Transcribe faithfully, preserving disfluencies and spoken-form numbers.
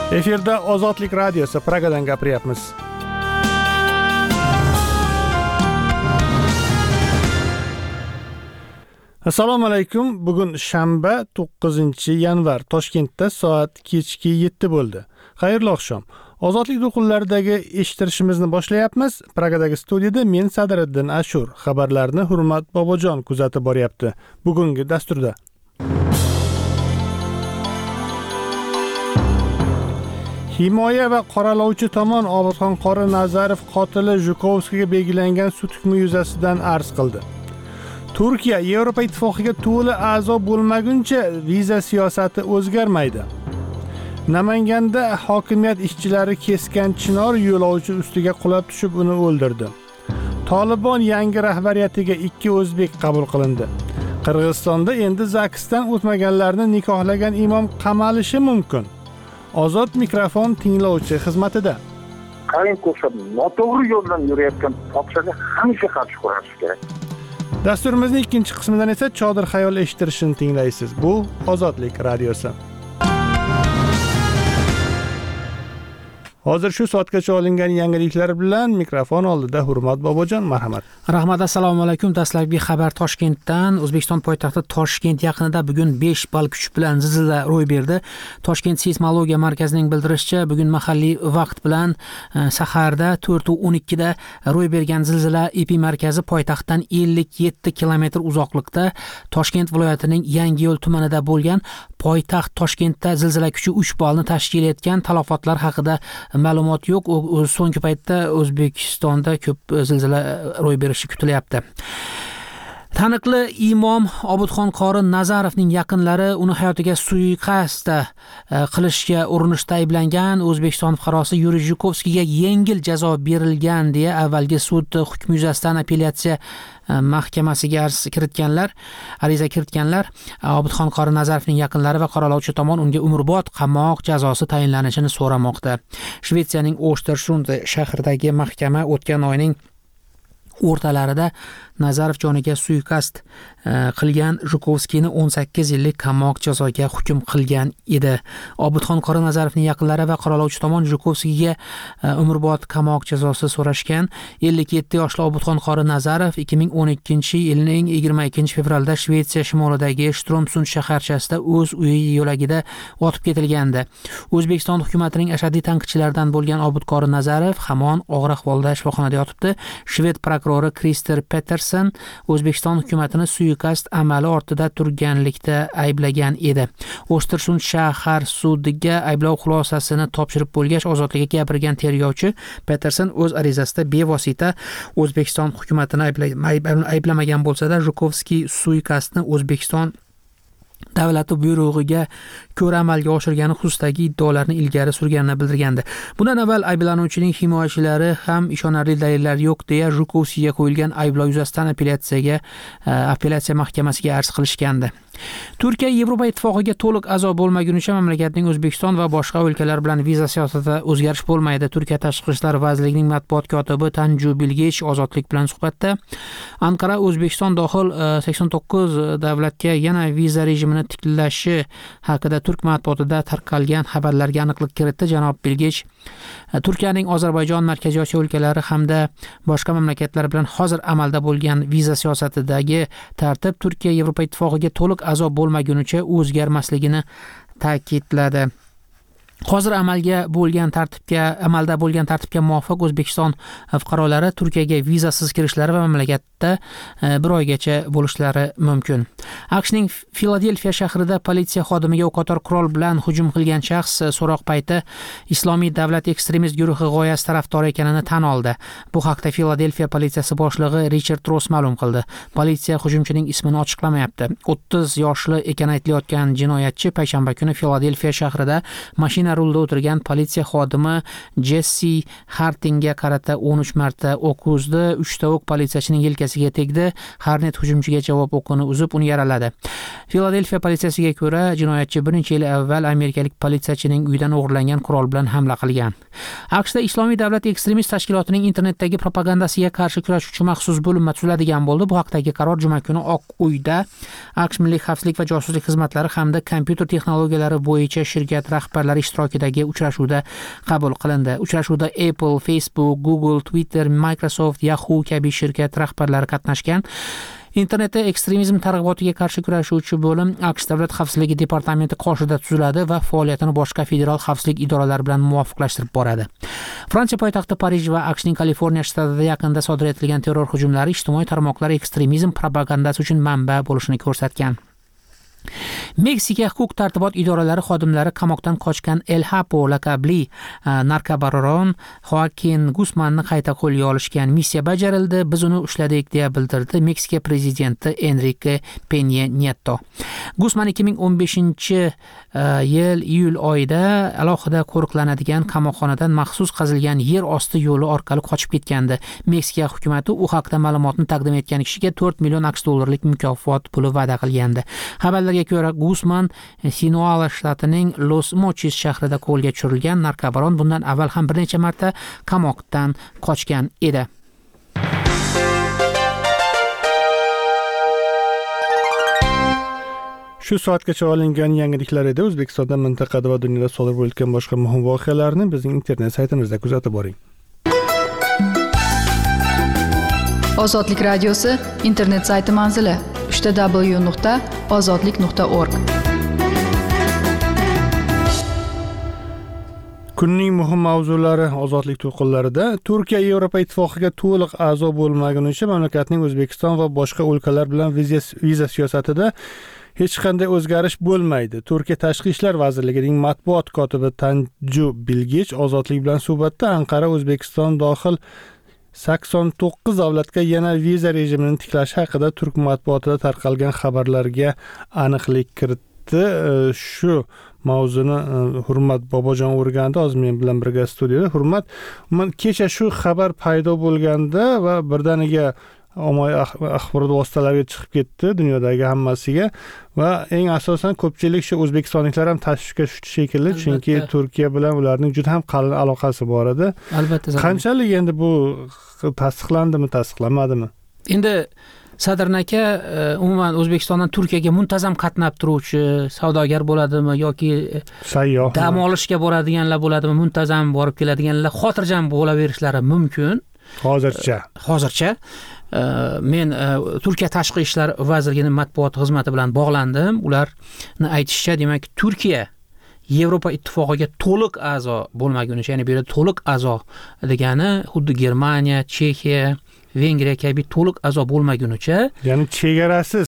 Efirda Ozodlik radiosi Pragadan gapiryapmiz. Assalomu alaykum. Bugun shanba to'qqizinchi yanvar. Toshkentda soat kechki yetti bo'ldi. Xayrli oqshom. Ozodlik to'lqinlaridagi eshittirishimizni boshlayapmiz. Pragadagi studiyada men Sadriddin Ashur. Xabarlarni Hurmat Bobojon kuzatib boryapti. Bugungi dasturda Himoya va qoralovchi tomon Obidxon Qori Nazarov qotili Zhukovskiga belgilangan sud hukmi yuzasidan arz qildi. Turkiya Yevropa Ittifoqiga to'liq a'zo bo'lmaguncha viza siyosati o'zgarmaydi. Namanganda hokimiyat ishchilari kesgan chinor yo'lovchi ustiga qulab tushib uni o'ldirdi. Tolibon yangi rahbariyatiga ikki o'zbek qabul qilindi. Qirg'izistonda endi zaksdan o'tmaganlarni nikohlagan imom qamalishi mumkin. Ozod mikrofon tinglovchi xizmatida. Qarang ko'rsam, noto'g'ri yo'ldan yurayotgan podshoga hamisha qarshi qo'yish kerak. Dasturimizning ikkinchi qismidan esa Chodir xayol eshittirishini tinglaysiz. Bu Ozodlik radiosi. Hozir shu soatgacha olingan yangiliklar bilan mikrofon oldida Hurmat Bobojon, marhamat. Rahmat, assalomu alaykum. Dastlabki xabar Toshkentdan. O'zbekiston poytaxti Toshkent yaqinida bugun besh ball kuch bilan zilzila ro'y berdi. Toshkent seysmologiya markazining bildirishicha, bugun mahalliy vaqt bilan saharda to'rt o'n ikkida ro'y bergan zilzila epimarkazi poytaxtdan ellik yetti kilometr uzoqlikda Toshkent viloyatining Yangiyo'l tumanida bo'lgan. Poytaxt Toshkentda zilzila kuchi uch ballni tashkil etgan. Talafotlar haqida ma'lumot yo'q. So'nggi paytda O'zbekistonda ko'p zilzila ro'y berishi kutilyapti. Taniqli imom Obidxon Qori Nazarovning yaqinlari uni hayotiga suiqasd qilishga urinishda ayblangan O'zbekiston fuqarosi Yuriy Zhukovskiga yengil jazo berilgan deya avvalgi sud hukmi yuzasidan apellyatsiya mahkamasiga arz kiritganlar, ariza kiritganlar. Obidxon Qori Nazarovning yaqinlari va qoralovchi tomon unga umrbod qamoq jazosi tayinlanishini so'ramoqda. Shvetsiyaning Ostersund shahridagi mahkama o'tgan oyning o'rtalarida Nazarov joniga suiqasd qilgan Zhukovskini o'n sakkiz yillik qamoq jazoga hukm qilgan edi. Obidxon Qori Nazarovning yaqinlari va qoralovchi tomon Zhukovskiga umrbod qamoq jazosi so'rashgan. ellik yetti yoshli Obidxon Qori Nazarov ikki ming o'n ikkinchi yilning yigirma ikkinchi fevralda Shvetsiya shimolidagi Stromsund shaharchasida o'z uyi yo'lagida otib ketilgandi. O'zbekiston hukumatining ashaddiy tanqidchilaridan bo'lgan Obid Qori Nazarov hamon og'ir ahvolda shifoxonada yotibdi. Shved prokurori Krister Petersen O'zbekiston hukumatini suiqasd amali ortida turganlikda ayblagan edi. Ostersund shahar sudiga ayblov xulosasini topshirib bo'lgach, ozodlikka gapirgan tergovchi Petersen o'z arizasida bevosita O'zbekiston hukumatini ayblamagan bo'lsa-da, Zhukovski suiqasdni O'zbekiston davlati buyrug'iga ko'ra amalga oshirgani xususidagi iddaolarni ilgari surganini bildirgandi. Bundan avval ayblanuvchining himoyachilari ham ishonarli dalillar yo'q deya Zhukovskiga qo'yilgan ayblov yuzasidan apellyatsiyaga apellyatsiya mahkamasiga arz qilishgandi. Turkiya Yevropa Ittifoqiga to'liq a'zo bo'lmagunicha mamlakatning O'zbekiston va boshqa o'lkalar bilan viza siyosatida o'zgarish bo'lmaydi. Turkiya Tashqi ishlar vazirligining matbuot kotibi Tanju Bilgech Ozodlik bilan suhbatda Anqara O'zbekiston dohil sakson to'qqiz davlatga yana viza rejimini tiklashi haqida turk matbuotida tarqalgan xabarlarga aniqlik kiritdi. Janob Bilgech Turkiyaning Ozarbayjon, Markaziy Osiyo o'lkalari hamda boshqa mamlakatlar bilan hozir amalda bo'lgan viza siyosatidagi tartib Turkiya Yevropa Ittifoqiga to'liq a'zo bo'lmagunicha o'zgarmasligini ta'kidladi. Hozir amalga bo'lgan tartibga amalda bo'lgan tartibga muvofiq O'zbekiston fuqarolari Turkiyaga vizasiz kirishlari va mamlakatda bir oygacha bo'lishlari mumkin. AQShning Filadelfiya shahrida politsiya xodimiga o'q otar qurol bilan hujum qilgan shaxs so'roq payti Islomiy davlat ekstremist guruhi g'oyasi tarafdori ekanini tan oldi. Bu haqda Filadelfiya politsiyasi boshlig'i Richard Ross ma'lum qildi. Politsiya hujumchining ismini ochiqlamayapti. o'ttiz yoshli ekani aytilayotgan jinoyatchi payshanba kuni Filadelfiya shahrida mashina rulda o'tirgan politsiya xodimi Jessi Hartingga qarata o'n uch marta o'q uzdi. uchta o'q politsiyachining yelkasiga tegdi. Harnet hujumchiga javob o'qini uzib, uni yaraladi. Filadelfiya politsiyasiga ko'ra, jinoyatchi bir necha yil avval amerikalik politsiyachining uyidan o'g'irlangan qurol bilan hamla qilgan. AQShda Islomiy davlat ekstremist tashkilotining internetdagi propagandasiga qarshi kurashuvchi maxsus bo'linma tuziladigan bo'ldi. Bu haqdagi qaror juma kuni Oq uyda AQSh Milliy xavfsizlik va josuslik xizmatlari hamda kompyuter texnologiyalari bo'yicha shirkat rahbarlari ishtirok ishtirokidagi uchrashuvda qabul qilindi. Uchrashuvda Apple, Facebook, Google, Twitter, Microsoft, Yahoo kabi shirkat rahbarlari qatnashgan. Internetda ekstremizm targ'ibotiga qarshi kurashuvchi bo'lim AQSh Davlat xavfsizligi departamenti qoshida tuziladi va faoliyatini boshqa federal xavfsizlik idoralari bilan muvofiqlashtirib boradi. Fransiya poytaxti Parij va AQShning Kaliforniya shtatida yaqinda sodir etilgan terror hujumlari ijtimoiy tarmoqlar ekstremizm propagandasi uchun manba bo'lishini ko'rsatgan. Meksika huquq-tartibot idoralari xodimlari qamoqdan qochgan El Chapo laqabli narkobaron Joaquin Guzmanni qayta qo'lga olishgan. Missiya bajarildi, biz uni ushladik deya bildirdi Meksika prezidenti Enrique Peña Nieto. Guzman ikki ming o'n beshinchi yil iyul oyida alohida qo'riqlanadigan qamoqxonadan maxsus qazilgan yer osti yo'li orqali qochib ketgandi. Meksika hukumati u haqda ma'lumotni taqdim etgan kishiga to'rt million AQSh dollarlik mukofot puli va'da qilgandi. Xabarlarga ko'ra, Guzman Sinaloa shtatining Los Mochis shahrida qo'lga tushirilgan narkobaron bundan avval ham bir necha marta qamoqdan qochgan edi. Shu soatgacha olingan yangiliklar edi. O'zbekistonda, mintaqada va dunyoda sodir bo'lgan boshqa muhim voqealarni bizning internet saytimizda kuzatib boring. Ozodlik radiosi internet sayti manzili uch w nuqta ozodlik nuqta org. Kunning muhim mavzulari ozodlik to'lqinlarida Turkiya Yevropa Ittifoqiga to'liq a'zo bo'lmagunicha mamlakatning O'zbekiston va boshqa o'lkalar bilan viza siyosatida hech qanday o'zgarish bo'lmaydi. Turkiya Tashqi ishlar vazirligining matbuot kotibi Tanju Bilgich ozodlik bilan suhbatda Anqara O'zbekiston dohil sakson to'qqiz davlatga yana viza rejimini tiklash haqida turk matbuotida tarqalgan xabarlarga aniqlik kiritdi. Shu mavzuni Hurmat Bobojon o'rgandi, hozir men bilan birga studiyada. Hurmat, men kecha shu xabar paydo bo'lganda va birdaniga ommaviy axborot vositalariga chiqib ketdi, dunyodagi hammasiga, va eng asosan ko'pchilik shu o'zbekistonliklar ham tashvishga tushdi shekilli, chunki Turkiya bilan ularning juda ham qalin aloqasi bor edi. Albatta. Qanchalik endi bu tasdiqlandimi, tasdiqlanmadimi? Endi Sadr aka umuman O'zbekistondan Turkiyaga muntazam qatnab turuvchi savdogar bo'ladimi yoki sayyoh dam olishga boradiganlar bo'ladimi, muntazam borib keladiganlar xotirjam bo'laverishlari mumkin. Hozircha. Hozircha men Turkiya Tashqi ishlar vazirligining matbuot xizmati bilan bog'landim. Ularni aytishicha, demak, Turkiya Yevropa Ittifoqiga to'liq a'zo bo'lmagunicha, ya'ni bu yerda to'liq a'zo degani xuddi Germaniya, Chexiya, Vengriya kabi to'liq a'zo bo'lmagunicha, ya'ni chegarasiz